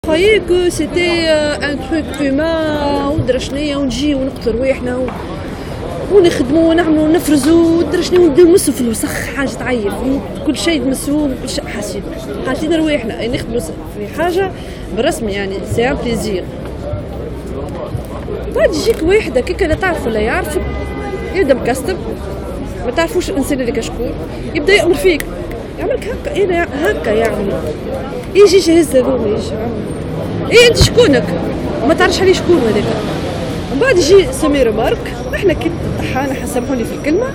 croyais que c'était un truc humain ودرا شنيا ونجي ونقتل رواحنا ونخدموا ونعملوا ونفرزوا ودرا شنيا ونديروا نمسوا في الوسخ حاجه تعيف كل شيء نمسوه كل شيء حاسين رواحنا نخدموا في حاجه بالرسمي يعني سي ان بليزير. بعد يجيك واحد هكاك لا تعرف ولا يعرفك يبدا مكستب ما تعرفوش الانسان اللي كشكون يبدا يامر فيك يعملك هكا انا هكا يعني يجي جهز هذوما يجي ايه انت شكونك ما تعرفش عليه شكون هذاك. ومن بعد يجي سمير مارك احنا كي طحانا سامحوني في الكلمه